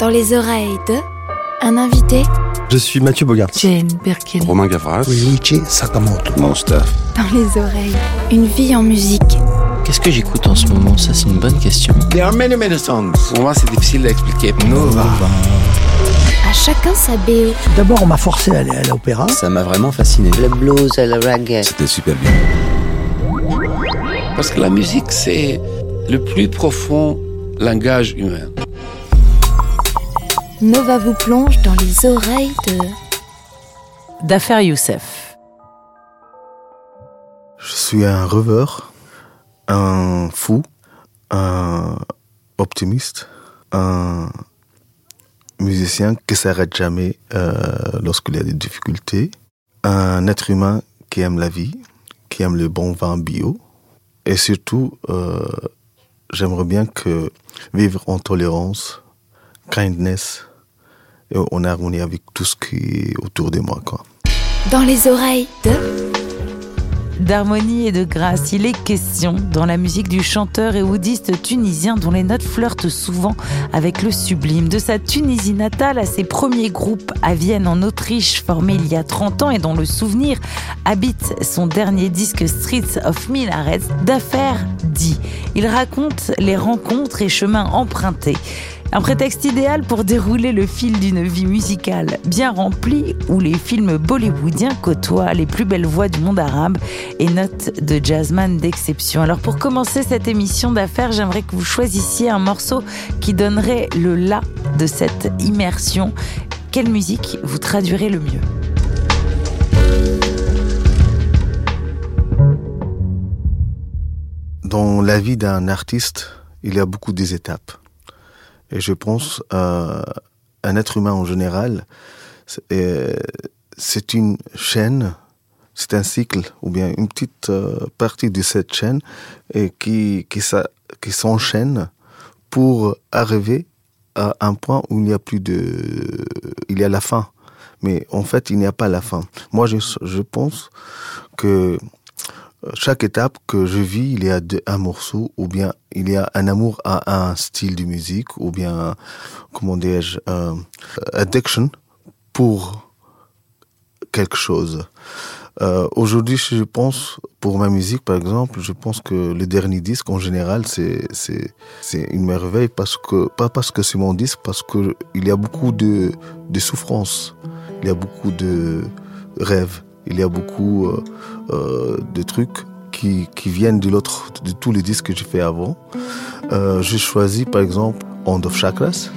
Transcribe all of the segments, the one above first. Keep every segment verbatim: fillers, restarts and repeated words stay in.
Dans les oreilles de un invité. Je suis Mathieu Bogart. Jane Birkin. Romain Gavras. Luigi Sakamoto. Mon stuff. Dans les oreilles, une vie en musique. Qu'est-ce que j'écoute en ce moment? Ça, c'est une bonne question. There are many, many songs. Pour moi, c'est difficile d'expliquer. Nova. À chacun sa B O. D'abord, on m'a forcé à aller à l'opéra. Ça m'a vraiment fasciné. Le blues, le reggae. C'était super bien. Parce que la musique, c'est le plus profond langage humain. Nova vous plonge dans les oreilles de... Dhafer Youssef. Je suis un rêveur, un fou, un optimiste, un musicien qui ne s'arrête jamais euh, lorsqu'il y a des difficultés, un être humain qui aime la vie, qui aime le bon vin bio, et surtout, euh, j'aimerais bien que vivre en tolérance, kindness, et en harmonie avec tout ce qui est autour de moi, quoi. Dans les oreilles de... D'harmonie et de grâce, il est question dans la musique du chanteur et oudiste tunisien dont les notes flirtent souvent avec le sublime. De sa Tunisie natale à ses premiers groupes à Vienne en Autriche formés il y a trente ans et dont le souvenir habite son dernier disque Streets of Minarets, Dhafer dit. Il raconte les rencontres et chemins empruntés. Un prétexte idéal pour dérouler le fil d'une vie musicale bien remplie où les films bollywoodiens côtoient les plus belles voix du monde arabe et notes de jazzman d'exception. Alors pour commencer cette émission d'affaires, j'aimerais que vous choisissiez un morceau qui donnerait le la de cette immersion. Quelle musique vous traduirez le mieux ? Dans la vie d'un artiste, il y a beaucoup d'étapes. Et je pense euh, un être humain en général, c'est, c'est une chaîne, c'est un cycle, ou bien une petite euh, partie de cette chaîne et qui, qui, ça, qui s'enchaîne pour arriver à un point où il n'y a plus de... il y a la fin. Mais en fait, il n'y a pas la fin. Moi, je, je pense que chaque étape que je vis, il y a un morceau, ou bien il y a un amour à un style de musique, ou bien, comment dirais-je, euh, addiction pour quelque chose. Euh, aujourd'hui, je pense, pour ma musique, par exemple, je pense que le dernier disque, en général, c'est, c'est, c'est une merveille, parce que, pas parce que c'est mon disque, parce que il y a beaucoup de, de souffrance, il y a beaucoup de rêves. Il y a beaucoup euh, euh, de trucs qui, qui viennent de l'autre, de tous les disques que j'ai fait avant. Euh, j'ai choisi par exemple End of Chakras.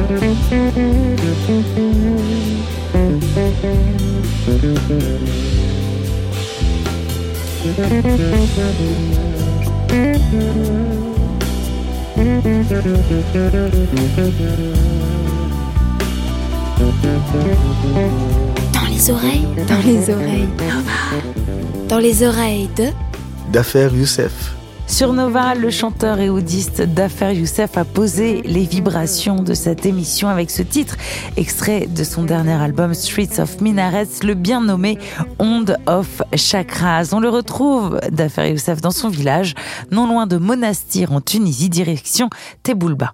Dans les oreilles, dans les oreilles, dans les oreilles de Dafer Youssef. Sur Nova, le chanteur et oudiste Dafer Youssef a posé les vibrations de cette émission avec ce titre, extrait de son dernier album Streets of Minarets, le bien nommé Onde of Chakras. On le retrouve, Dafer Youssef, dans son village, non loin de Monastir en Tunisie, direction Teboulba.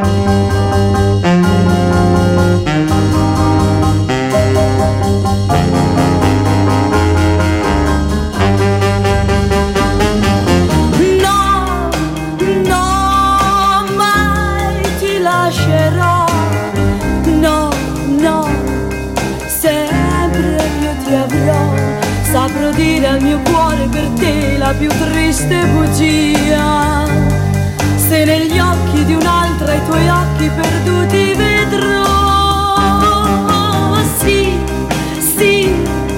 Saprò dire al mio cuore per te la più triste bugia. Se negli occhi di un'altra i tuoi occhi perduti vedrò. Sì, sì,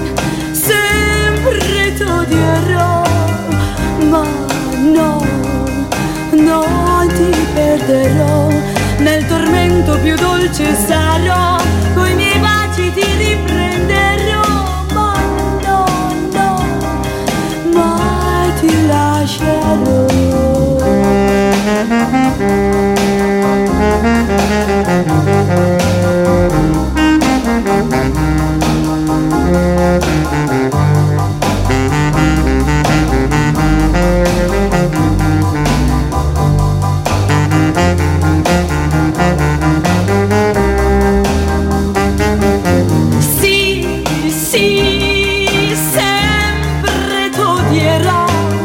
sempre t'odierò. Ma no, no, ti perderò. Nel tormento più dolce sarò. Coi miei baci ti riprenderò. Ti lascerò. Sì, sì, sempre t'odierò.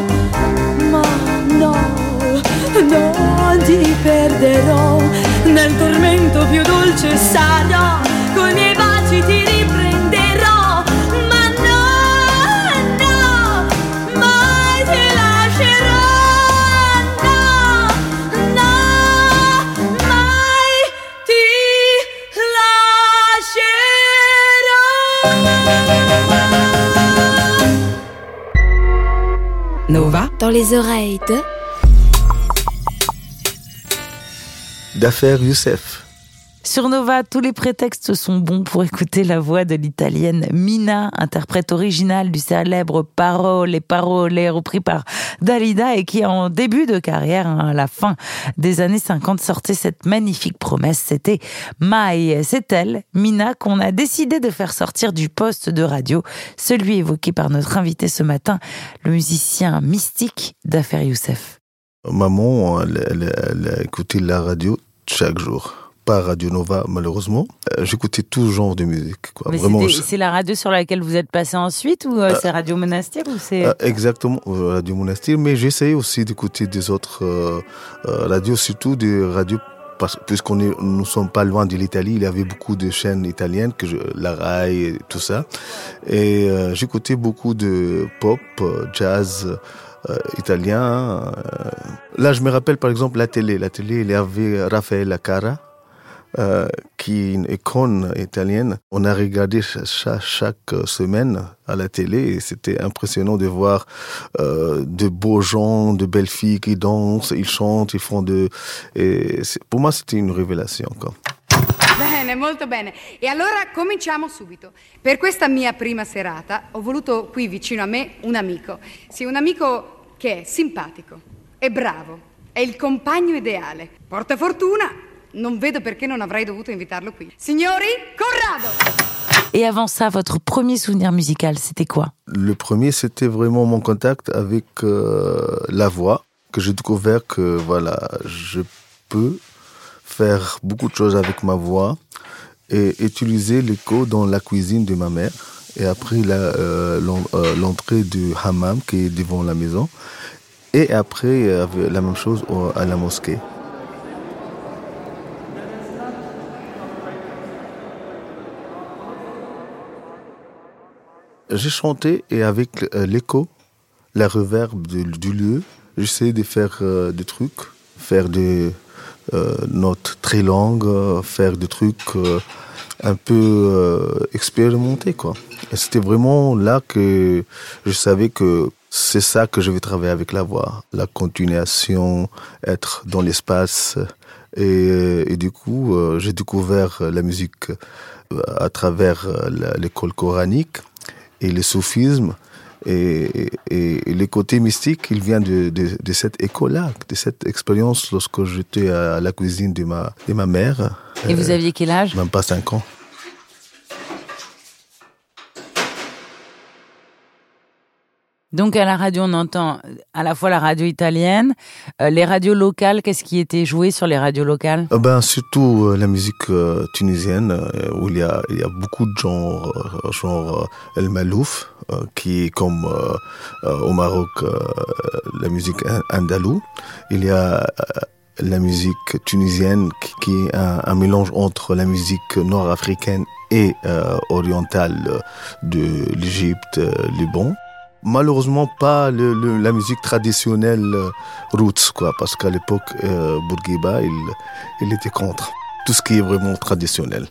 Non ti perderò, nel tormento più dolce sarò, coi miei baci ti riprenderò, ma no, no, mai ti lascerò, no, no, mai ti lascerò. Nova, dans les oreilles de Dafer Youssef. Sur Nova, tous les prétextes sont bons pour écouter la voix de l'italienne Mina, interprète originale du célèbre Parole et Parole, repris par Dalida, et qui en début de carrière, à la fin des années cinquante, sortait cette magnifique promesse, c'était Mai. C'est elle, Mina, qu'on a décidé de faire sortir du poste de radio, celui évoqué par notre invité ce matin, le musicien mystique Dafer Youssef. Maman, elle, elle, elle a écouté la radio chaque jour. Pas Radio Nova, malheureusement. Euh, j'écoutais tout genre de musique. Quoi. Mais Vraiment, je... c'est la radio sur laquelle vous êtes passé ensuite, ou euh, euh, c'est Radio Monastir ou c'est... Euh, exactement, Radio Monastir. Mais j'essayais aussi d'écouter des autres euh, euh, radios, surtout des radios, parce, puisqu'on est, nous ne sommes pas loin de l'Italie, il y avait beaucoup de chaînes italiennes, que je, la Rai et tout ça. Et euh, j'écoutais beaucoup de pop, jazz, Euh, italien. Euh, là, je me rappelle par exemple la télé. La télé, il y avait Raffaella Cara, euh, qui est une icône italienne. On a regardé chaque, chaque semaine à la télé et c'était impressionnant de voir euh, de beaux gens, de belles filles qui dansent, ils chantent, ils font de... Et pour moi, c'était une révélation, quoi. Bene, molto bene. E allora cominciamo subito. Per questa mia prima serata ho voluto qui vicino a me un amico. Sì, un amico che è simpatico, è bravo, è il compagno ideale. Porta fortuna, non vedo perché non avrei dovuto invitarlo qui. Signori, Corrado! Et avant ça, votre premier souvenir musical, c'était quoi? Le premier, c'était vraiment mon contact avec euh, la voix, que j'ai découvert que voilà, je peux faire beaucoup de choses avec ma voix et utiliser l'écho dans la cuisine de ma mère. Et après la, euh, l'entrée du hammam qui est devant la maison. Et après, la même chose à la mosquée. J'ai chanté et avec l'écho, la reverb du, du lieu, j'essayais de faire euh, des trucs, faire des... euh, notes très longues, euh, faire des trucs euh, un peu euh, expérimentés, quoi. Et c'était vraiment là que je savais que c'est ça que je vais travailler avec la voix, la continuation, être dans l'espace. Et, et du coup, euh, j'ai découvert la musique à travers la, l'école coranique et le soufisme. Et, et, et le côté mystique, il vient de, de, de cette école-là, de cette expérience lorsque j'étais à la cuisine de ma, de ma mère. Et euh, vous aviez quel âge ? Même pas cinq ans. Donc à la radio, on entend à la fois la radio italienne, euh, les radios locales. Qu'est-ce qui était joué sur les radios locales ? euh, Ben surtout euh, la musique euh, tunisienne, euh, où il y a il y a beaucoup de genres, euh, genre euh, El Malouf, euh, qui est comme euh, euh, au Maroc euh, la musique andalou. Il y a euh, la musique tunisienne qui, qui est un, un mélange entre la musique nord-africaine et euh, orientale de l'Égypte, euh, Liban. Malheureusement pas le, le, la musique traditionnelle euh, roots, quoi, parce qu'à l'époque euh, Bourguiba il, il était contre tout ce qui est vraiment traditionnel.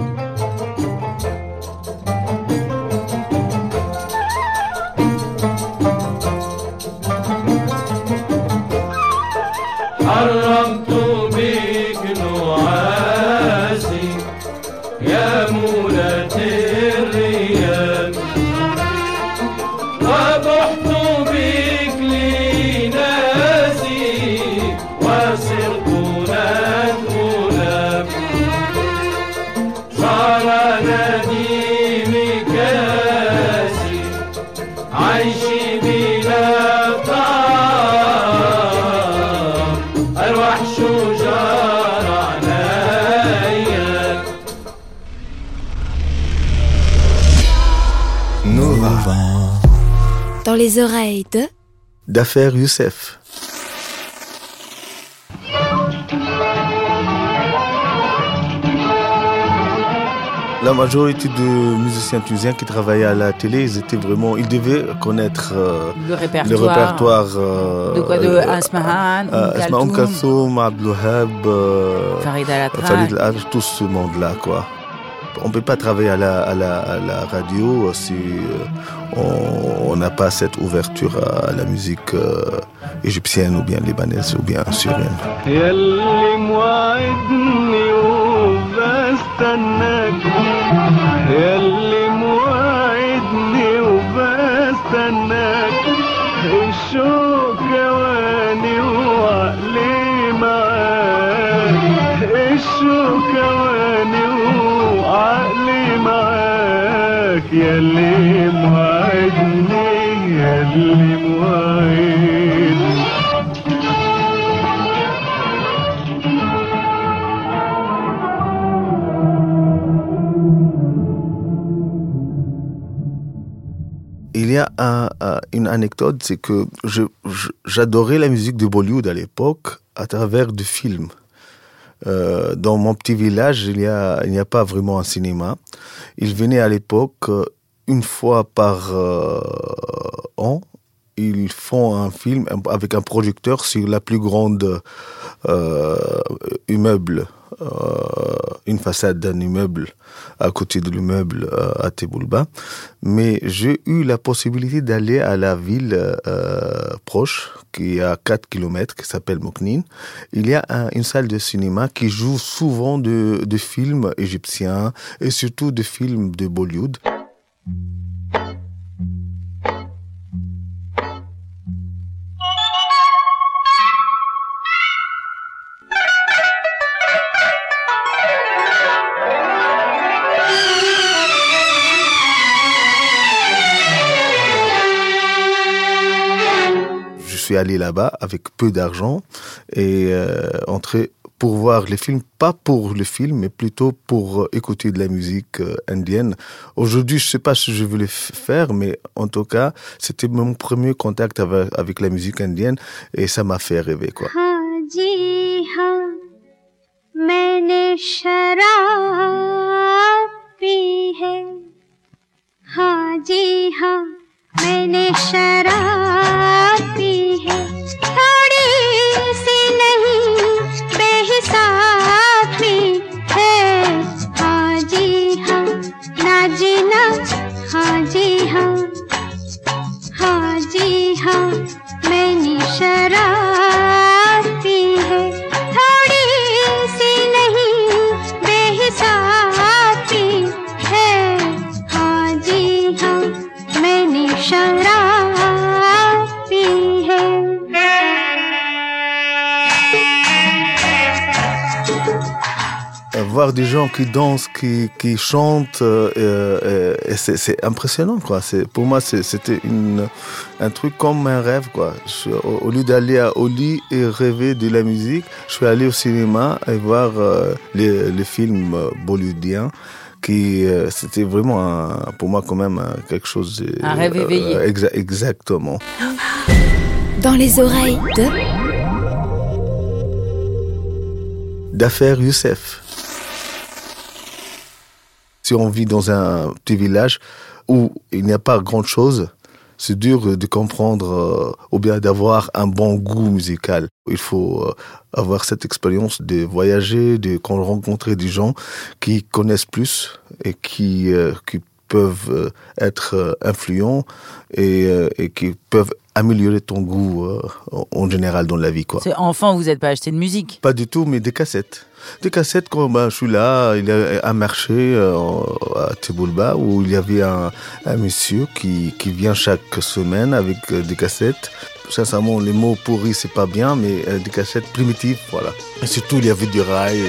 Dans les oreilles de Dafer Youssef. La majorité de musiciens tunisiens qui travaillaient à la télé, ils étaient vraiment, ils devaient connaître euh, le répertoire. Le répertoire euh, de quoi, de euh, Asmahan, euh, Asmahan Kalsoum, Abdelouhab, euh, Farid Al-Atraj, Farid Al-Atraj, tout ce monde-là, quoi. On peut pas travailler à la, à la, à la radio si on n'a pas cette ouverture à la musique euh, égyptienne ou bien libanaise ou bien syrienne. يلي موعدني يلي موعدني Il y a un, un, une anecdote, c'est que je, je, j'adorais la musique de Bollywood à l'époque à travers des films. Euh, dans mon petit village, il y a, il n'y a pas vraiment un cinéma. Il venait à l'époque une fois par euh, an. Ils font un film avec un projecteur sur la plus grande euh, immeuble, euh, une façade d'un immeuble à côté de l'immeuble euh, à Teboulba. Mais j'ai eu la possibilité d'aller à la ville euh, proche, qui est à quatre kilomètres, qui s'appelle Moknine. Il y a un, une salle de cinéma qui joue souvent de, de films égyptiens et surtout de films de Bollywood. Je suis allé là-bas avec peu d'argent et euh, entré pour voir les films, pas pour le film, mais plutôt pour écouter de la musique euh, indienne. Aujourd'hui, je sais pas si je voulais faire, mais en tout cas, c'était mon premier contact avec, avec la musique indienne et ça m'a fait rêver, quoi. Ji haan, maine sharab pi hai. Haan ji haan, maine sharab pi hai. Thodi si nahi, behisab voir des gens qui dansent, qui, qui chantent, euh, euh, et c'est, c'est impressionnant, quoi. C'est, pour moi, c'est, c'était une, un truc comme un rêve, quoi. Je, au, au lieu d'aller à, au lit et rêver de la musique, je suis allé au cinéma et voir euh, les, les films euh, bollywoodiens. Qui, euh, c'était vraiment, un, pour moi, quand même, un, quelque chose... De, un rêve éveillé. Euh, exa- exactement. Dans les oreilles de... D'affaires Youssef. Si on vit dans un petit village où il n'y a pas grand-chose, c'est dur de comprendre euh, ou bien d'avoir un bon goût musical. Il faut euh, avoir cette expérience de voyager, de rencontrer des gens qui connaissent plus et qui, euh, qui peuvent euh, être euh, influents et, euh, et qui peuvent améliorer ton goût euh, en général dans la vie, quoi. C'est, enfant, vous n'êtes pas acheté de musique? Pas du tout, mais des cassettes. Des cassettes, quand ben, je suis là, il y a un marché euh, à Tiboulba où il y avait un, un monsieur qui, qui vient chaque semaine avec euh, des cassettes. Sincèrement, les mots pourris, c'est pas bien, mais euh, des cassettes primitives, voilà. Et surtout, il y avait du rail.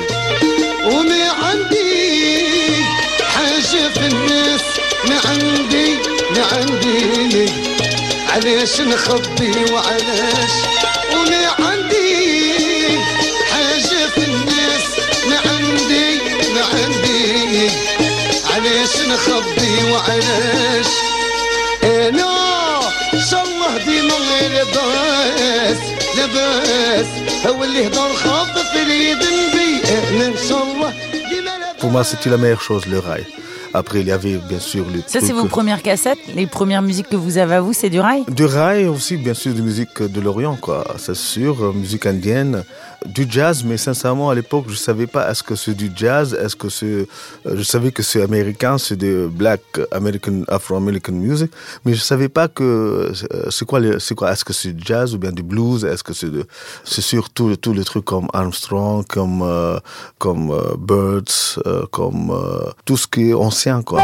علاش نخبي وعلاش وما عندي حاجة في الناس ما عندي ما عندي علاش نخبي وعلاش انا شالله ديما لاباس لاباس هو اللي هضر خاطف لي ذنبي انا ان شاء الله ديما لاباس. Pour moi, c'était la meilleure chose, le rail. Après, il y avait bien sûr les Ça, trucs... c'est vos premières cassettes? Les premières musiques que vous avez à vous, c'est du rail? Du rail aussi, bien sûr, de musique de l'Orient, quoi. C'est sûr, musique indienne, du jazz, mais sincèrement, à l'époque, je savais pas est-ce que c'est du jazz, est-ce que c'est... Je savais que c'est américain, c'est de black American, Afro-American music, mais je savais pas que... C'est quoi, c'est quoi, est-ce que c'est du jazz ou bien du blues, est-ce que c'est de... C'est surtout tous les trucs comme Armstrong, comme, euh, comme euh, Birds, euh, comme euh, tout ce qui est ancien, quoi.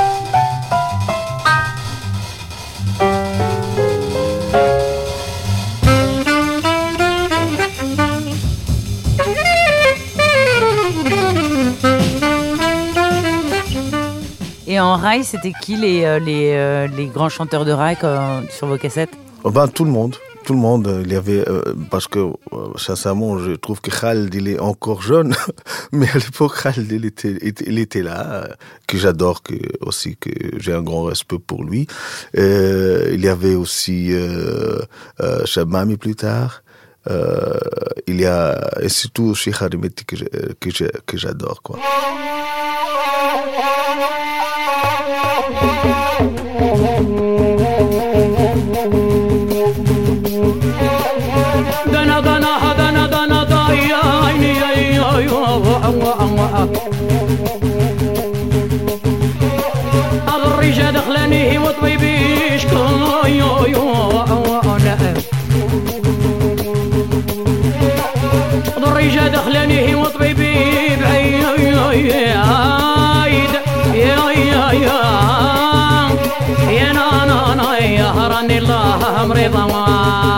Et en rail, c'était qui les, euh, les, euh, les grands chanteurs de rail euh, sur vos cassettes? Ben, tout le monde. Tout le monde, il y avait, euh, parce que, euh, sincèrement, je trouve que Khaled, il est encore jeune, mais à l'époque, Khaled, il était, il était là, euh, que j'adore, que, aussi, que j'ai un grand respect pour lui. Euh, il y avait aussi, euh, euh, Shabmami plus tard, euh, il y a, et surtout, Cheikh Harimeti, que, que, que j'adore, quoi. دنا دنا دنا دنا دا يا عيني يا يا يا الرجال دخلاني وطبيبي شكون يا يا الرجال دخلاني وطبيبي بعيد يا يا يا يا يا نانا نا يا هراني الله مريضة.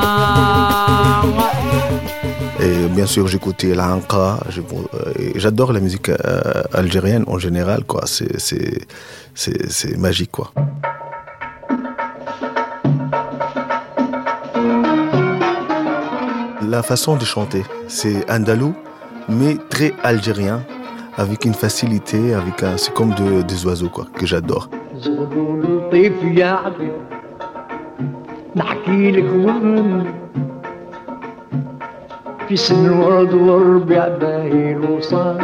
Et bien sûr, j'écoutais la Anqa. J'adore la musique euh, algérienne en général, quoi. C'est, c'est, c'est, c'est magique, quoi. La façon de chanter, c'est andalou, mais très algérien, avec une facilité, avec un, c'est comme de, des oiseaux, quoi, que j'adore. في سن الورد والربيع باهي الوصال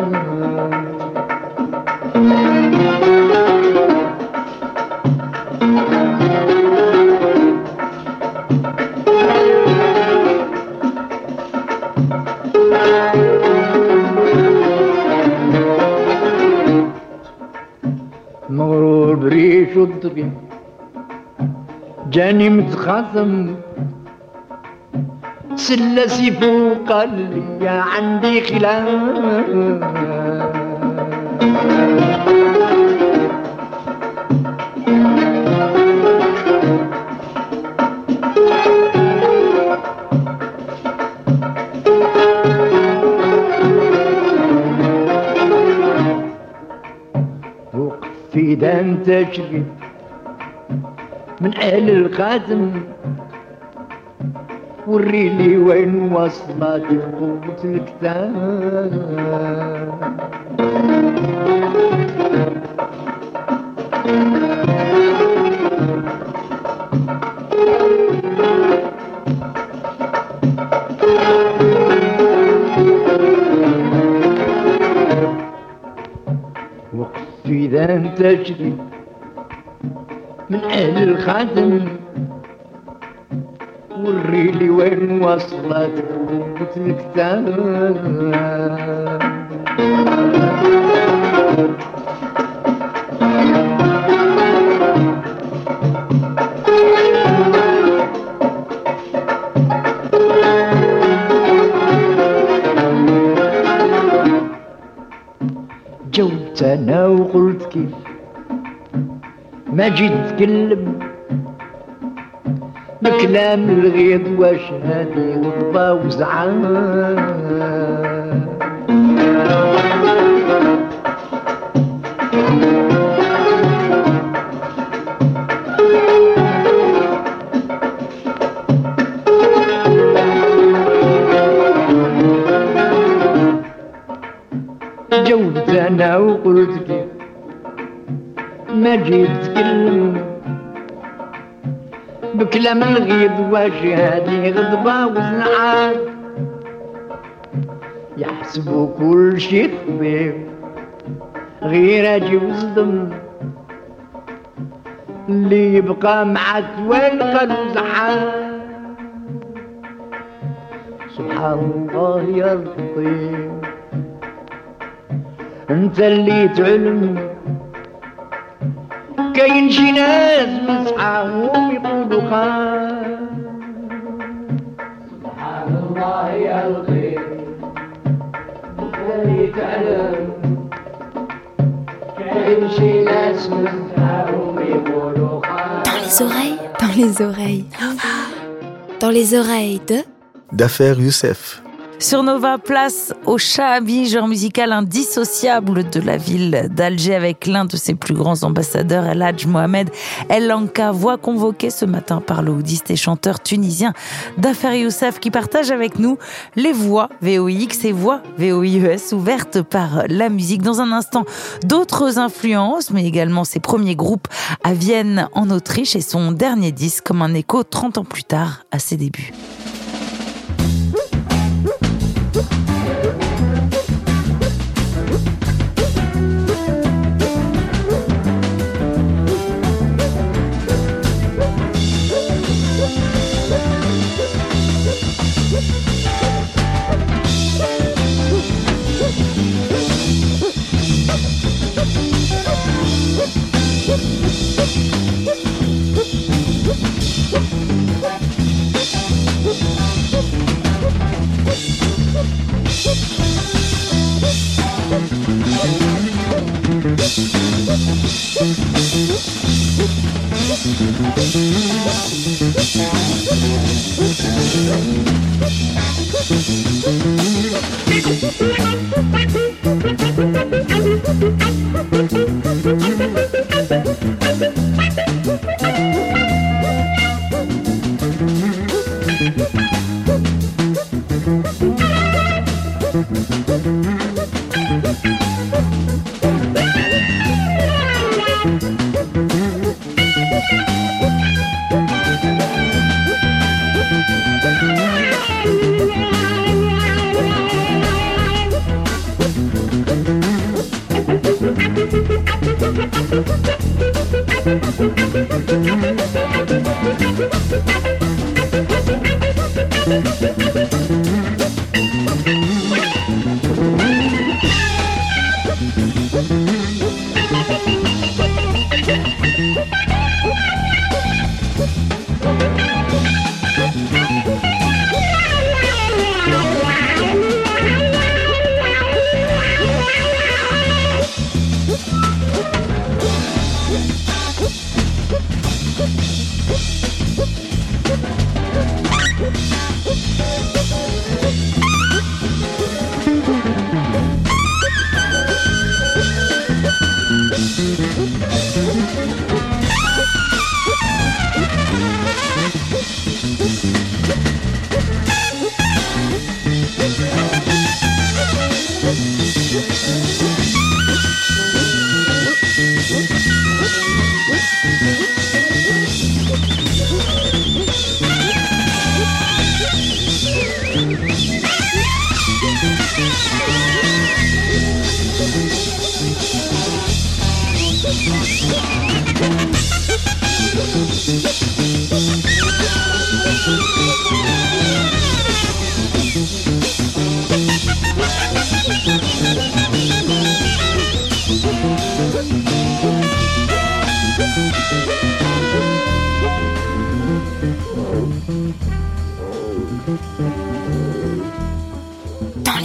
مغرور بريش الدريا جاني متخاصم سلسي فوق اللي عندي خلاف إذا أنت شريت من أهل الخاتم وريلي وين وصلت قوة الكتاب. وقت إذا أنت شريت من أهل الخاتم وريلي وين وصلت قوة الكتاب. جاوبت أنا وقلت كيف ما جيت تكلم بكلام الغيظ واش هادي غضبة وزعان. جاوبت أنا وقلت كيف ما جيت تكلم بكلام الغيظ واش هادي غضبة وزنعان. يحسبوا كل شي خفيف غير اجي وصدم اللي يبقى معك والقى وزعان. سبحان الله يا لطيف انت اللي تعلم كاين شي ناس مسعاهم يقولوا خان. سبحان الله يا لطيف انت اللي تعلم كاين شي ناس مسعاهم يقولوا خان. Dans les oreilles, dans les oreilles, dans les oreilles de Dafer Youssef. Sur Nova, place au Shaabi, genre musical indissociable de la ville d'Alger avec l'un de ses plus grands ambassadeurs, El Hadj Mohamed El Anka, voix convoquée ce matin par le oudiste et chanteur tunisien Dafer Youssef qui partage avec nous les voix V O I X et voix V O I E S ouvertes par la musique. Dans un instant, d'autres influences, mais également ses premiers groupes à Vienne en Autriche et son dernier disque comme un écho trente ans plus tard à ses débuts.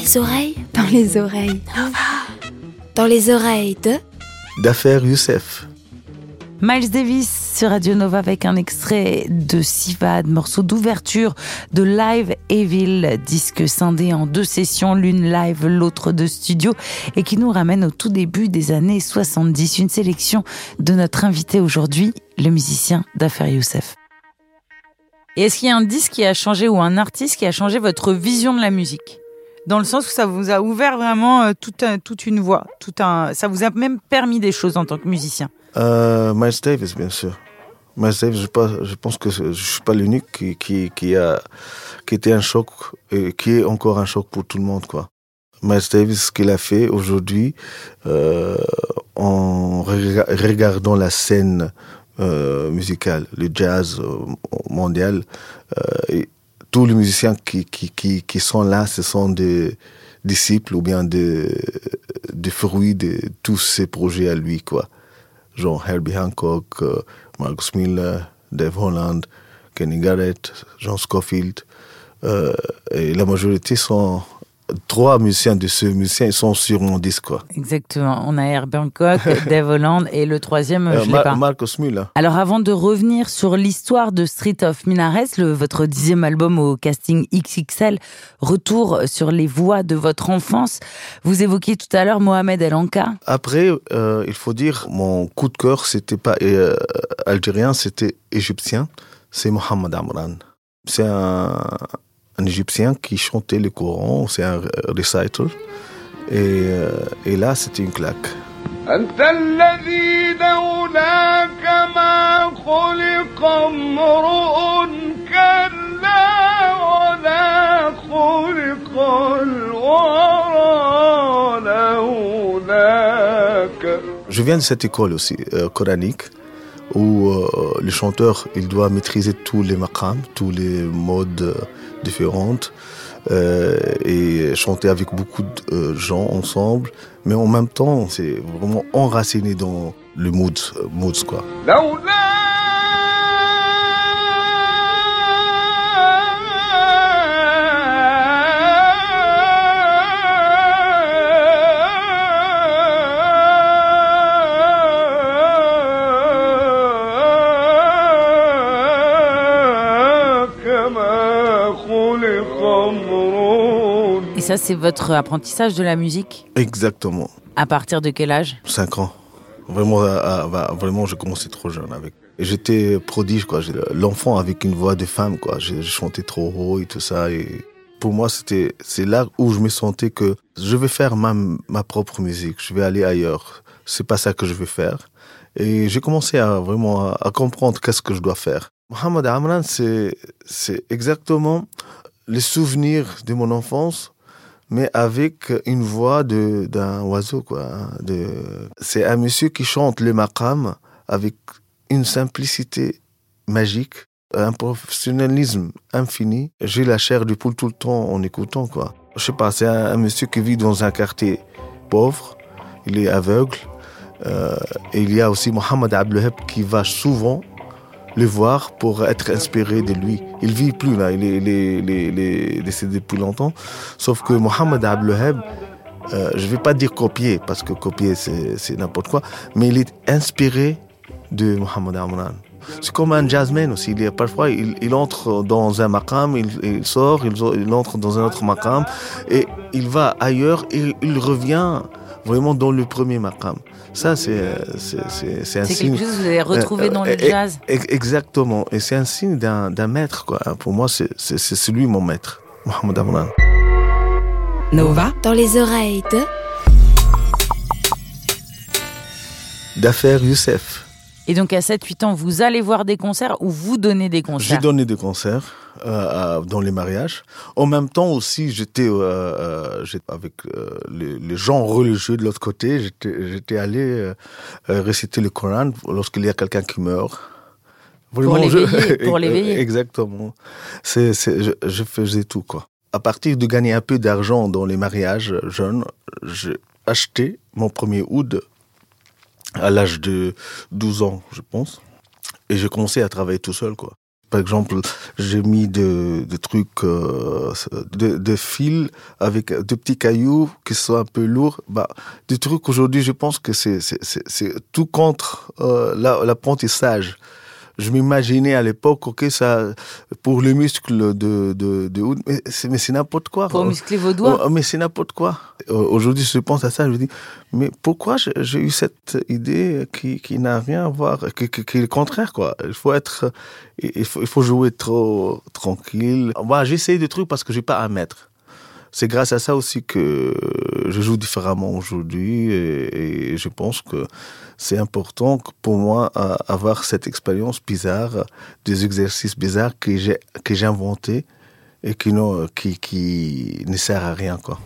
les oreilles, dans les oreilles. Dans les oreilles de... D'affaires Youssef. Miles Davis sur Radio Nova avec un extrait de Sivad, morceau d'ouverture de Live Evil, disque scindé en deux sessions, l'une live, l'autre de studio, et qui nous ramène au tout début des années soixante-dix. Une sélection de notre invité aujourd'hui, le musicien D'affaires Youssef. Et est-ce qu'il y a un disque qui a changé ou un artiste qui a changé votre vision de la musique ? Dans le sens où ça vous a ouvert vraiment euh, toute, un, toute une voie, tout un, ça vous a même permis des choses en tant que musicien. Euh, Miles Davis, bien sûr. Miles Davis, je, pas, je pense que je ne suis pas l'unique qui, qui, qui, a, qui était un choc et qui est encore un choc pour tout le monde, quoi. Miles Davis, ce qu'il a fait aujourd'hui, euh, en rega- regardant la scène euh, musicale, le jazz euh, mondial, euh, et tous les musiciens qui, qui, qui, qui sont là, ce sont des disciples ou bien des, des fruits de tous ces projets à lui, quoi. Genre Herbie Hancock, euh, Marcus Miller, Dave Holland, Kenny Garrett, John Scofield. Euh, et la majorité sont... Trois musiciens de ce musicien, ils sont sur mon disque, quoi. Exactement. On a Herbie Hancock, Dave Holland et le troisième, euh, je ne Mar- l'ai pas. Marcus Miller. Alors avant de revenir sur l'histoire de Street of Minares, le, votre dixième album au casting X X L, retour sur les voix de votre enfance, vous évoquiez tout à l'heure Mohamed El Anka. Après, euh, il faut dire, mon coup de cœur, c'était pas euh, algérien, c'était égyptien. C'est Mohamed Amran. C'est un... un Égyptien qui chantait le Coran, c'est un reciter. Et, euh, et là, c'était une claque. Je viens de cette école aussi, euh, coranique, où euh, le chanteur, il doit maîtriser tous les maqams, tous les modes euh, différents, euh, et chanter avec beaucoup de euh, gens ensemble, mais en même temps, c'est vraiment enraciné dans le mood, euh, moods, quoi. Et ça, c'est votre apprentissage de la musique ? Exactement. À partir de quel âge ? Cinq ans. Vraiment, à, à, vraiment, je commençais trop jeune avec. Et j'étais prodige, quoi. J'ai l'enfant avec une voix de femme, quoi. Je, je chantais trop haut et tout ça. Et pour moi, c'était, c'est là où je me sentais que je vais faire ma, ma propre musique. Je vais aller ailleurs. C'est pas ça que je vais faire. Et j'ai commencé à vraiment à, à comprendre qu'est-ce que je dois faire. Mohamed Amran, c'est, c'est exactement les souvenirs de mon enfance, mais avec une voix de, d'un oiseau, quoi. De... C'est un monsieur qui chante le maqam avec une simplicité magique, un professionnalisme infini. J'ai la chair de poule tout le temps en écoutant, quoi. Je sais pas, c'est un, un monsieur qui vit dans un quartier pauvre, il est aveugle, euh, et il y a aussi Mohamed Abdelwaheb qui va souvent le voir pour être inspiré de lui. Il vit plus là, il est, il est, il est, il est décédé depuis longtemps. Sauf que Mohamed Abdelwaheb, euh, je vais pas dire copier, parce que copier c'est, c'est n'importe quoi, mais il est inspiré de Mohamed Amran. C'est comme un jazzman aussi. Il est, parfois, il, il entre dans un maqam, il, il sort, il, il entre dans un autre maqam, et il va ailleurs, et il revient vraiment dans le premier maqam. Ça, c'est, c'est, c'est, c'est un c'est signe. C'est quelque chose que vous avez retrouvé euh, dans le euh, jazz. Exactement. Et c'est un signe d'un, d'un maître, quoi. Pour moi, c'est, c'est, c'est lui mon maître, Mohamed Amran. Nova, dans les oreilles de... D'affaires Youssef. Et donc à sept huit ans, vous allez voir des concerts ou vous donnez des concerts ? J'ai donné des concerts euh, dans les mariages. En même temps aussi, j'étais, euh, euh, j'étais avec euh, les, les gens religieux de l'autre côté. J'étais, j'étais allé euh, réciter le Coran lorsqu'il y a quelqu'un qui meurt. Vraiment, pour l'éveiller. Je... Pour l'éveiller. Exactement. C'est, c'est, je, je faisais tout, quoi. À partir de gagner un peu d'argent dans les mariages jeunes, j'ai acheté mon premier oud à l'âge de douze ans, je pense. Et j'ai commencé à travailler tout seul, quoi. Par exemple, j'ai mis des de trucs, euh, de, de fils avec de petits cailloux qui sont un peu lourds. Bah, des trucs aujourd'hui, je pense que c'est, c'est, c'est, c'est tout contre euh, la, l'apprentissage. Je m'imaginais à l'époque, ok, ça, pour les muscles de, de, de oud, mais c'est, mais c'est n'importe quoi. Pour muscler vos doigts. Oh, mais c'est n'importe quoi. Aujourd'hui, je pense à ça, je me dis, mais pourquoi j'ai, j'ai eu cette idée qui, qui n'a rien à voir, qui, qui, qui est le contraire, quoi. Il faut être, il faut, il faut jouer trop tranquille. Moi, j'essaye des trucs parce que j'ai pas à mettre. C'est grâce à ça aussi que je joue différemment aujourd'hui et, et je pense que c'est important pour moi avoir cette expérience bizarre, des exercices bizarres que j'ai, que j'ai inventés et qui, qui, qui ne servent à rien, quoi.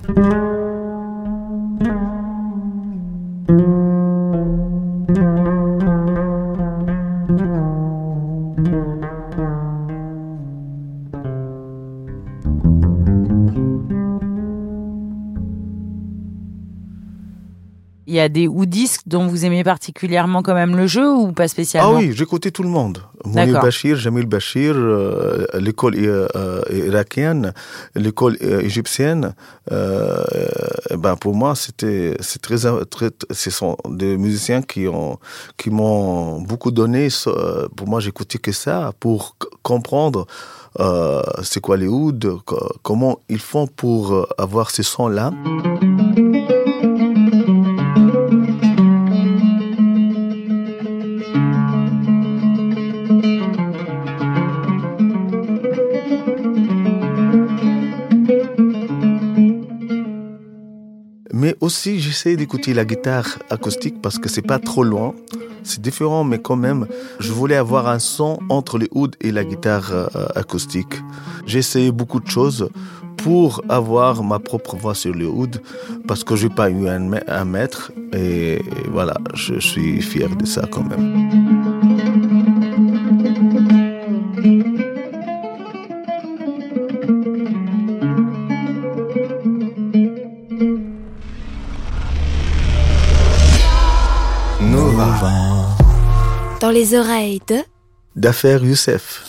Il y a des oudistes dont vous aimez particulièrement quand même le jeu ou pas spécialement? Ah oui, j'ai écouté tout le monde. Mounir Bachir, Jamil Bachir, euh, l'école euh, irakienne, l'école euh, égyptienne. Euh, ben pour moi, c'était c'est très très. Ce sont des musiciens qui ont qui m'ont beaucoup donné. Pour moi, j'écoutais que ça pour c- comprendre. Euh, c'est quoi les ouds, comment ils font pour avoir ces sons-là. Mais aussi, j'essaie d'écouter la guitare acoustique parce que c'est pas trop loin. C'est différent, mais quand même, je voulais avoir un son entre le oud et la guitare euh, acoustique. J'ai essayé beaucoup de choses pour avoir ma propre voix sur le oud parce que j'ai pas eu un, un maître et, et voilà, je suis fier de ça quand même. Dans les oreilles de Dafer Youssef.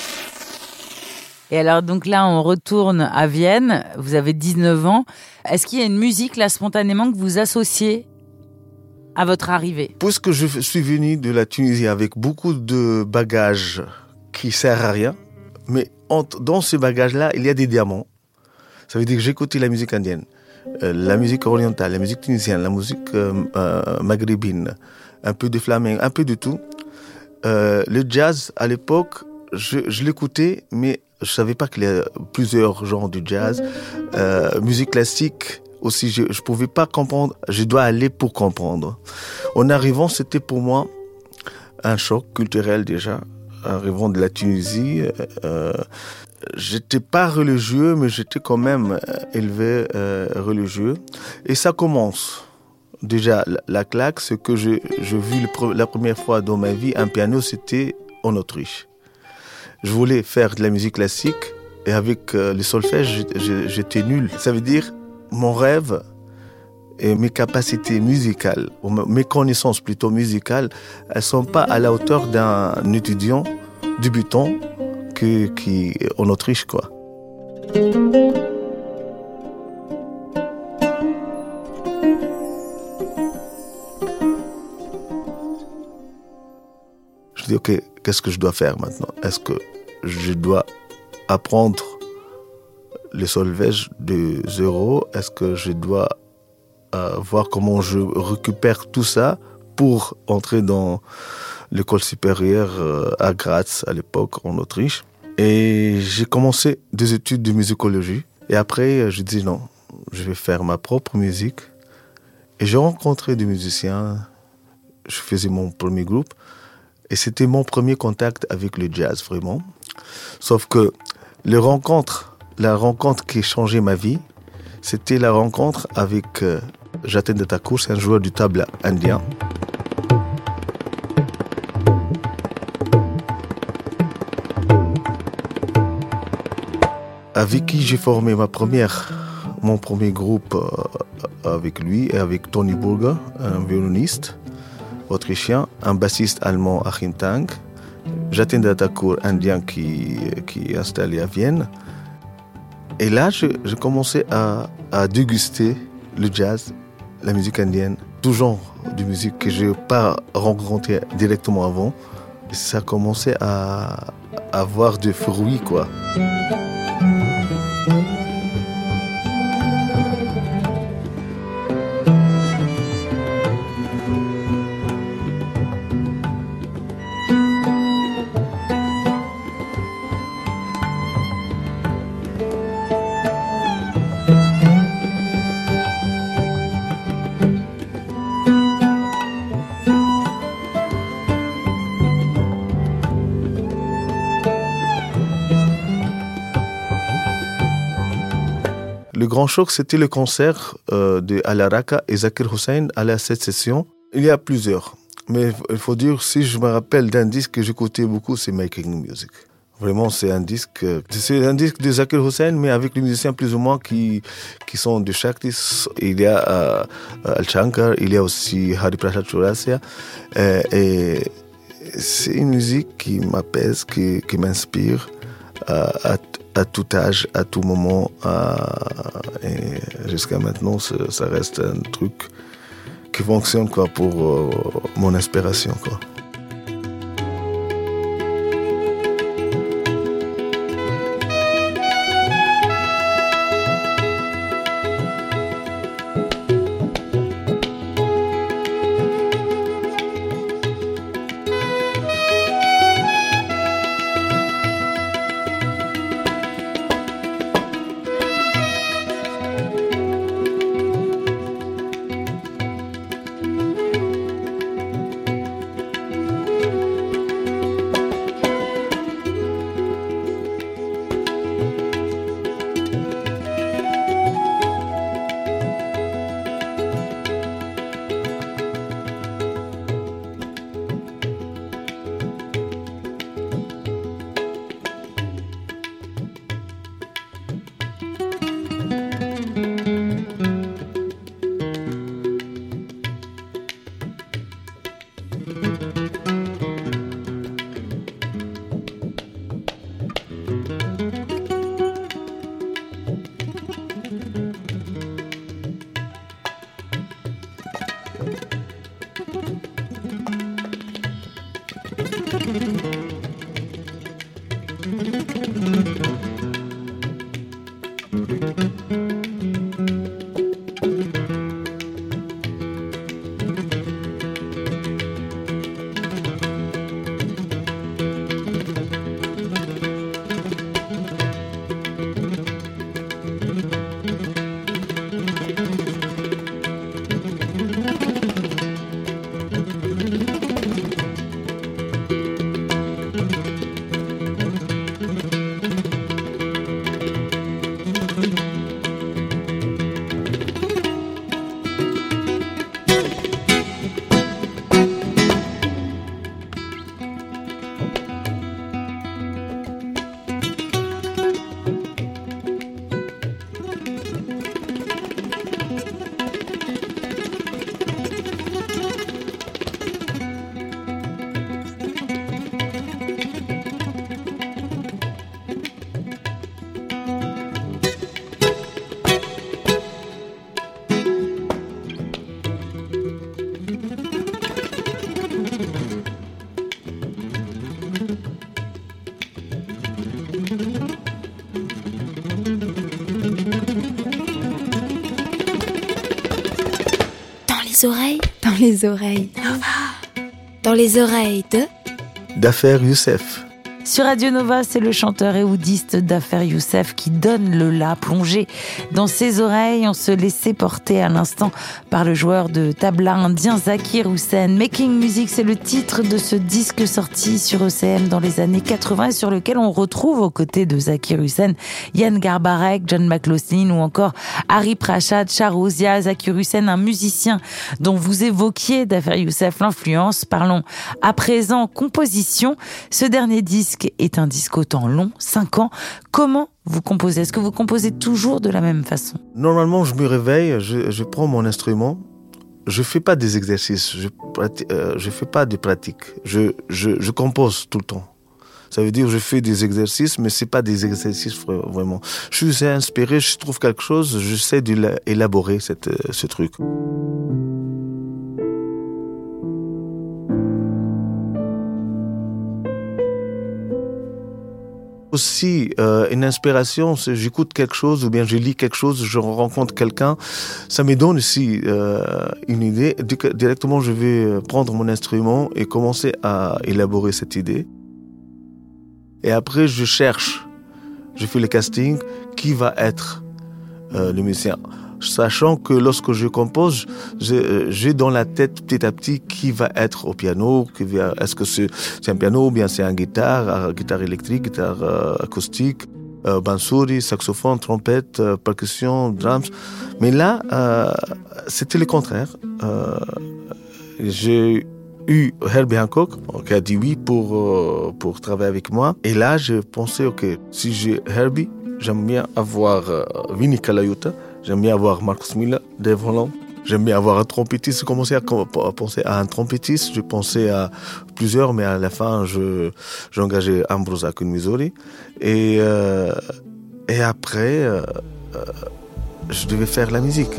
Et alors donc là on retourne à Vienne, vous avez dix-neuf ans. Est-ce qu'il y a une musique là spontanément que vous associez à votre arrivée? Puisque je suis venu de la Tunisie avec beaucoup de bagages qui servent à rien, mais entre, dans ces bagages-là, il y a des diamants. Ça veut dire que j'écoutais la musique indienne, euh, la musique orientale, la musique tunisienne, la musique euh, euh, maghrébine, un peu de flamenco, un peu de tout. Euh, le jazz, à l'époque, je, je l'écoutais, mais je savais pas qu'il y a plusieurs genres de jazz. Euh, musique classique aussi, je, je pouvais pas comprendre. Je dois aller pour comprendre. En arrivant, c'était pour moi un choc culturel déjà. Arrivant de la Tunisie, euh, j'étais pas religieux, mais j'étais quand même élevé euh, religieux. Et ça commence. Déjà, la, la claque, ce que je, je vis le, la première fois dans ma vie, un piano, c'était en Autriche. Je voulais faire de la musique classique et avec euh, le solfège, j'étais nul. Ça veut dire, mon rêve et mes capacités musicales, ou mes connaissances plutôt musicales, elles sont pas à la hauteur d'un étudiant débutant qui, qui en Autriche, quoi. Je dis, ok, qu'est-ce que je dois faire maintenant? Est-ce que je dois apprendre le solfège de zéro? Est-ce que je dois euh, voir comment je récupère tout ça pour entrer dans l'école supérieure euh, à Graz, à l'époque, en Autriche? Et j'ai commencé des études de musicologie. Et après, je dis non, je vais faire ma propre musique. Et j'ai rencontré des musiciens. Je faisais mon premier groupe. Et c'était mon premier contact avec le jazz, vraiment. Sauf que les rencontres, la rencontre qui a changé ma vie, c'était la rencontre avec euh, Jatin de Thakur, c'est un joueur du tabla indien. Avec qui j'ai formé ma première, mon premier groupe euh, avec lui et avec Tony Burger, un violoniste autrichien, un bassiste allemand, Achim Tang, Jatendra Thakur, indien qui, qui est installé à Vienne. Et là, je, je commençais à, à déguster le jazz, la musique indienne, tout genre de musique que je n'ai pas rencontré directement avant. Et ça commençait à, à avoir des fruits, quoi. Le grand choc, c'était le concert euh, de Ala Raka et Zakir Hussain à la cette session. Il y a plusieurs. Mais il faut dire, si je me rappelle d'un disque que j'écoutais beaucoup, c'est Making Music. Vraiment, c'est un disque, c'est un disque de Zakir Hussain, mais avec les musiciens plus ou moins qui, qui sont de Shaktis. Il y a euh, Al-Shankar, il y a aussi Hari Prasad Chaurasia. Euh, et c'est une musique qui m'apaise, qui, qui m'inspire euh, à, à tout âge, à tout moment. Euh, et jusqu'à maintenant, ça, ça reste un truc qui fonctionne quoi, pour euh, mon inspiration, quoi. Oreilles, dans les oreilles, dans les oreilles de Dhafer Youssef. Sur Radio Nova, c'est le chanteur et oudiste Dhafer Youssef qui donne le la, plongé dans ses oreilles. On se laissait porter à l'instant par le joueur de tabla indien Zakir Hussain. Making Music, c'est le titre de ce disque sorti sur E C M dans les années quatre-vingts et sur lequel on retrouve aux côtés de Zakir Hussain Yann Garbarek, John McLaughlin ou encore Hari Prasad Chaurasia. Zakir Hussain, un musicien dont vous évoquiez Dhafer Youssef l'influence. Parlons à présent composition. Ce dernier disque est un disque autant long, cinq ans. Comment vous composez? Est-ce que vous composez toujours de la même façon? Normalement, je me réveille, je, je prends mon instrument, je fais pas des exercices, je euh, je fais pas de pratique, je, je, je compose tout le temps. Ça veut dire que je fais des exercices, mais c'est pas des exercices vraiment. Je suis inspiré, je trouve quelque chose, j'essaie d'élaborer cette, ce truc. Aussi, euh, une inspiration, c'est j'écoute quelque chose ou bien je lis quelque chose, je rencontre quelqu'un, ça me donne aussi euh, une idée. Directement, je vais prendre mon instrument et commencer à élaborer cette idée. Et après, je cherche, je fais le casting, qui va être euh, le musicien. Sachant que lorsque je compose, j'ai, j'ai dans la tête petit à petit qui va être au piano, qui va, est-ce que c'est, c'est un piano ou bien c'est une guitare, guitare électrique, guitare euh, acoustique, euh, bansuri, saxophone, trompette, euh, percussion, drums. Mais là, euh, c'était le contraire. Euh, j'ai eu Herbie Hancock qui a dit oui pour, euh, pour travailler avec moi. Et là, j'ai pensé, ok, si j'ai Herbie, j'aime bien avoir euh, Vinnie Colaiuta. J'aime bien avoir Marcus Miller, Dave Holland. J'aime bien avoir un trompettiste. J'ai commencé à penser à un trompettiste. Je pensais à plusieurs, mais à la fin, je, j'ai engagé Ambrose Akinmisori. Et, euh, et après, euh, euh, je devais faire la musique.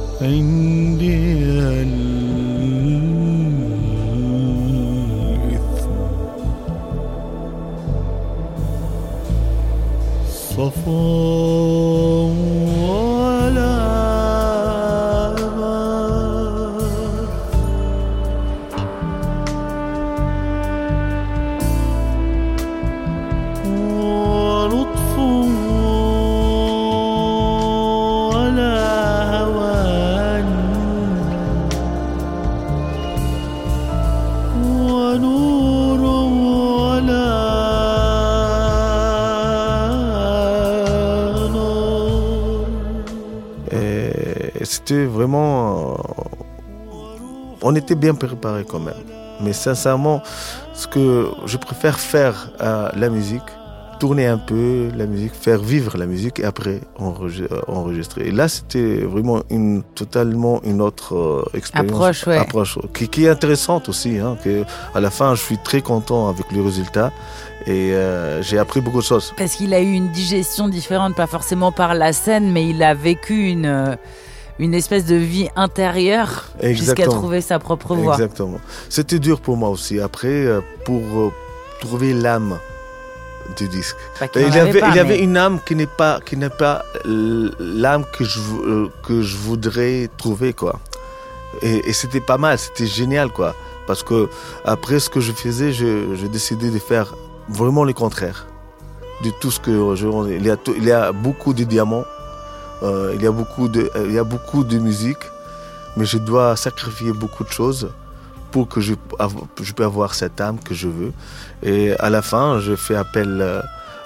C'était vraiment... On était bien préparés quand même. Mais sincèrement, ce que je préfère faire à la musique, tourner un peu la musique, faire vivre la musique et après enregistrer. Et là, c'était vraiment une, totalement une autre expérience. Approche, ouais. Approche qui, qui est intéressante aussi. Hein, que à la fin, je suis très content avec le résultat. Et euh, j'ai appris beaucoup de choses. Parce qu'il a eu une digestion différente, pas forcément par la scène, mais il a vécu une... une espèce de vie intérieure. Exactement. Jusqu'à trouver sa propre voix. Exactement. C'était dur pour moi aussi. Après, pour euh, trouver l'âme du disque. Il y avait, pas, il y avait mais... une âme qui n'est pas, qui n'est pas l'âme que je, euh, que je voudrais trouver, quoi. Et, et c'était pas mal, c'était génial, quoi. Parce que après ce que je faisais, je, je décidais de faire vraiment le contraire de tout ce que je. Il y a, il y a beaucoup de diamants. Euh, il y a beaucoup de, il y a beaucoup de musique, mais je dois sacrifier beaucoup de choses pour que je, je puisse avoir cette âme que je veux. Et à la fin, je fais appel euh,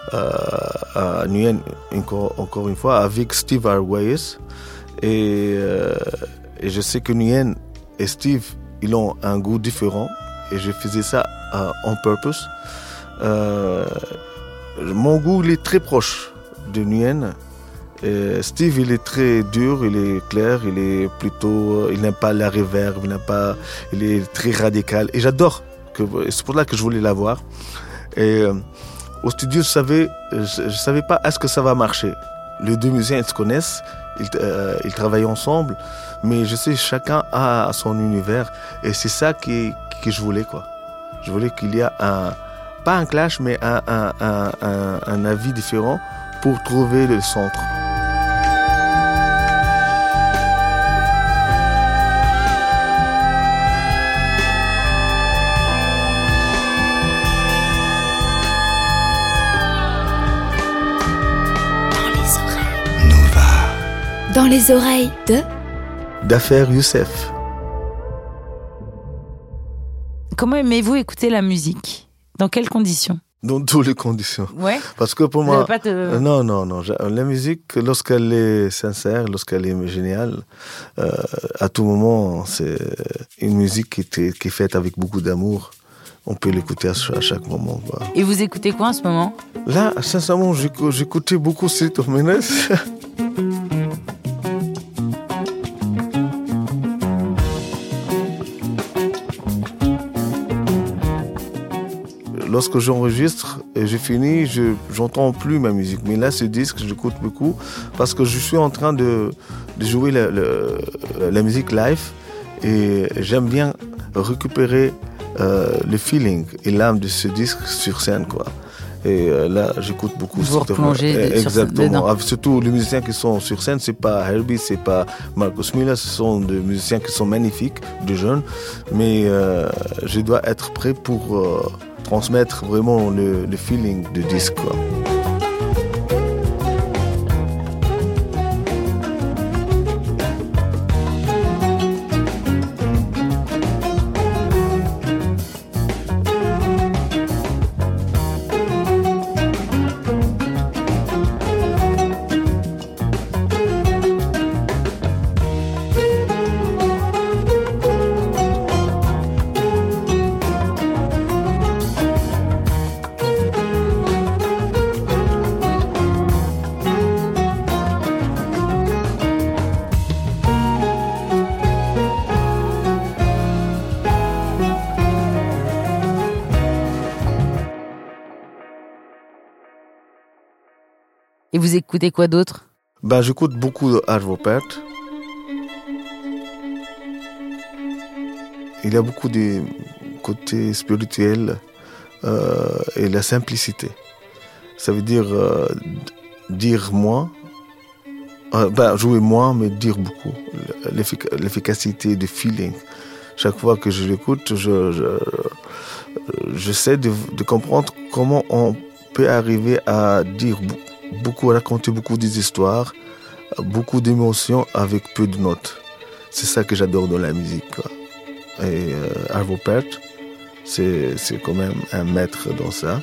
à Nguyen encore, encore une fois avec Steve Arwayes. Et, euh, et je sais que Nguyen et Steve, ils ont un goût différent. Et je faisais ça euh, on purpose. Euh, mon goût, il est très proche de Nguyen. Et Steve, il est très dur, il est clair, il est plutôt, il n'aime pas la reverb, il n'aime pas, il est très radical. Et j'adore, que, c'est pour ça que je voulais l'avoir. Et euh, au studio, je savais, je, je savais pas est-ce que ça va marcher. Les deux musiciens, ils se connaissent, ils, euh, ils travaillent ensemble, mais je sais, chacun a son univers. Et c'est ça qui, que je voulais, quoi. Je voulais qu'il y ait un, pas un clash, mais un, un, un, un, un avis différent pour trouver le centre. Dans les oreilles de Dhafer Youssef. Comment aimez-vous écouter la musique? Dans quelles conditions? Dans toutes les conditions. Ouais. Parce que pour moi, pas te... non, non, non. La musique, lorsqu'elle est sincère, lorsqu'elle est géniale, euh, à tout moment, c'est une musique qui est, qui est faite avec beaucoup d'amour. On peut l'écouter à chaque moment. Quoi. Et vous écoutez quoi en ce moment? Là, sincèrement, j'écoutais beaucoup Street of Menace. lorsque j'enregistre et j'ai fini, je j'entends plus ma musique. Mais là, ce disque, j'écoute beaucoup parce que je suis en train de, de jouer la, la, la musique live et j'aime bien récupérer euh, le feeling et l'âme de ce disque sur scène, quoi. Et euh, là, j'écoute beaucoup. Vous replongez euh, exactement. Sur Surtout les musiciens qui sont sur scène, c'est pas Herbie, c'est pas Marcus Miller, ce sont des musiciens qui sont magnifiques, de jeunes. Mais euh, je dois être prêt pour euh, transmettre vraiment le, le feeling du disque, quoi. Et vous écoutez quoi d'autre? Ben, j'écoute beaucoup de Arvo Pärt. Il y a beaucoup de côtés spirituels euh, et la simplicité. Ça veut dire euh, dire moins, euh, ben, jouer moins, mais dire beaucoup. L'effic- l'efficacité du feeling. Chaque fois que je l'écoute, je, je, j'essaie de, de comprendre comment on peut arriver à dire beaucoup. Beaucoup raconter beaucoup d'histoires, beaucoup d'émotions avec peu de notes. C'est ça que j'adore dans la musique, quoi. Et euh, Arvo Pärt, c'est, c'est quand même un maître dans ça.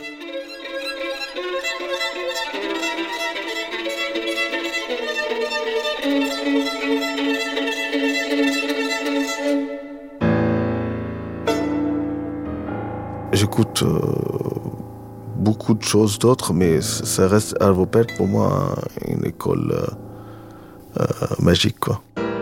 J'écoute euh, beaucoup de choses d'autres, mais ça reste Arvo Pärt pour moi une école euh, euh, magique, quoi.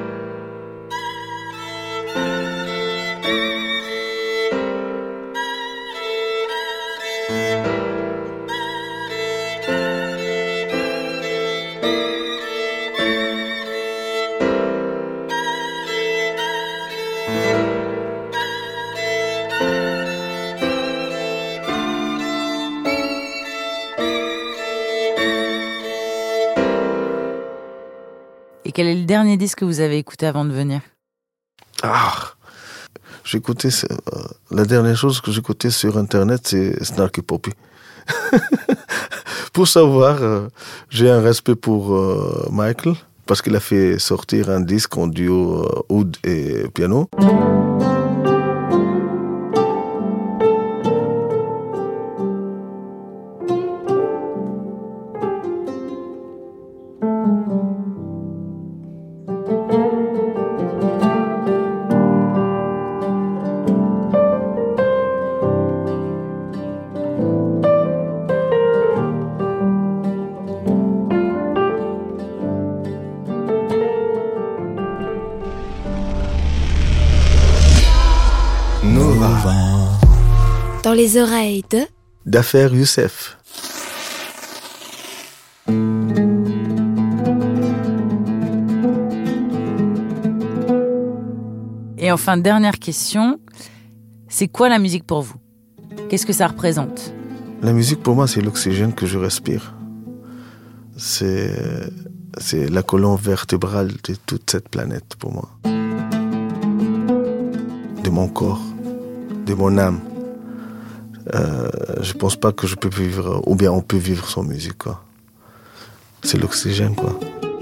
Quel est le dernier disque que vous avez écouté avant de venir? Ah, j'écoutais euh, la dernière chose que j'écoutais sur internet, c'est Snarky Puppy. Pour savoir, euh, j'ai un respect pour euh, Michael parce qu'il a fait sortir un disque en duo euh, oud et piano. Dans les oreilles de Dafer Youssef. Et enfin, dernière question, c'est quoi la musique pour vous? Qu'est-ce que ça représente? La musique pour moi, c'est l'oxygène que je respire. C'est, c'est la colonne vertébrale de toute cette planète pour moi. De mon corps, de mon âme. Euh, je pense pas que je peux vivre, ou bien on peut vivre sans musique, quoi. C'est l'oxygène, quoi.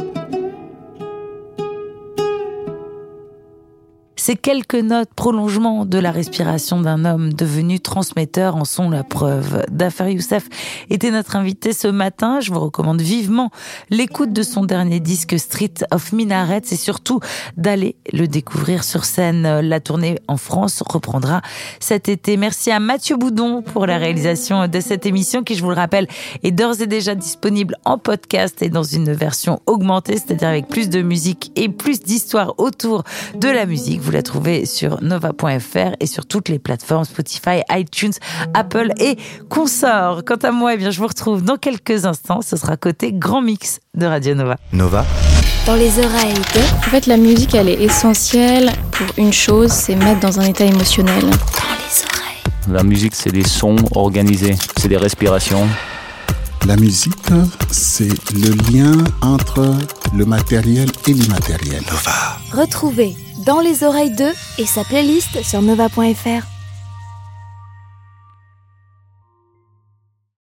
Ces quelques notes prolongement de la respiration d'un homme devenu transmetteur en sont la preuve. Dafer Youssef était notre invité ce matin. Je vous recommande vivement l'écoute de son dernier disque Street of Minarets et surtout d'aller le découvrir sur scène. La tournée en France reprendra cet été. Merci à Mathieu Boudon pour la réalisation de cette émission qui, je vous le rappelle, est d'ores et déjà disponible en podcast et dans une version augmentée, c'est-à-dire avec plus de musique et plus d'histoire autour de la musique. Vous la trouvez sur nova point f r et sur toutes les plateformes Spotify, iTunes, Apple et consorts. Quant à moi, eh bien, je vous retrouve dans quelques instants. Ce sera côté Grand Mix de Radio Nova. Nova. Dans les oreilles de... En fait, la musique, elle est essentielle pour une chose, c'est mettre dans un état émotionnel. Dans les oreilles. La musique, c'est des sons organisés, c'est des respirations. La musique, c'est le lien entre le matériel et l'immatériel. Retrouvez Dans les oreilles de et sa playlist sur nova point f r.